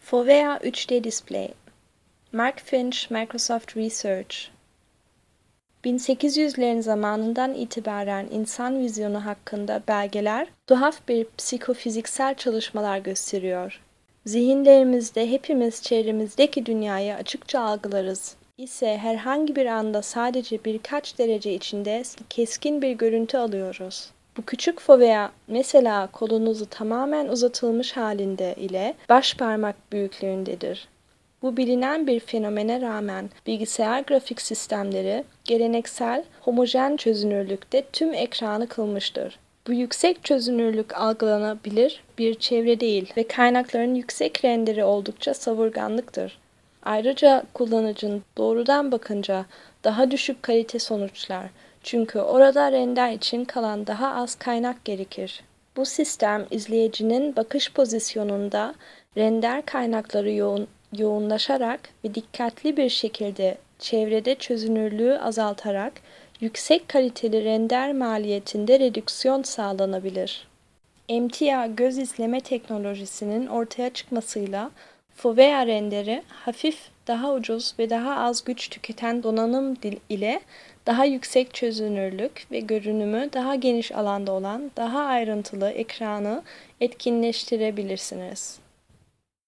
Fovea 3D Display. Mark Finch, Microsoft Research. 1800'lerin zamanından itibaren insan vizyonu hakkında belgeler tuhaf bir psikofiziksel çalışmalar gösteriyor. Zihinlerimizde hepimiz çevremizdeki dünyayı açıkça algılarız ise herhangi bir anda sadece birkaç derece içinde keskin bir görüntü alıyoruz. Bu küçük fovea mesela kolunuzu tamamen uzatılmış halinde ile baş parmak büyüklüğündedir. Bu bilinen bir fenomene rağmen bilgisayar grafik sistemleri geleneksel homojen çözünürlükte tüm ekranı kılmıştır. Bu yüksek çözünürlük algılanabilir bir çevre değil ve kaynakların yüksek renderi oldukça savurganlıktır. Ayrıca kullanıcının doğrudan bakınca daha düşük kalite sonuçlar çünkü orada render için kalan daha az kaynak gerekir. Bu sistem izleyicinin bakış pozisyonunda render kaynakları yoğunlaşarak ve dikkatli bir şekilde çevrede çözünürlüğü azaltarak yüksek kaliteli render maliyetinde redüksiyon sağlanabilir. MTA göz izleme teknolojisinin ortaya çıkmasıyla Fovea renderi hafif, daha ucuz ve daha az güç tüketen donanım ile daha yüksek çözünürlük ve görünümü daha geniş alanda olan daha ayrıntılı ekranı etkinleştirebilirsiniz.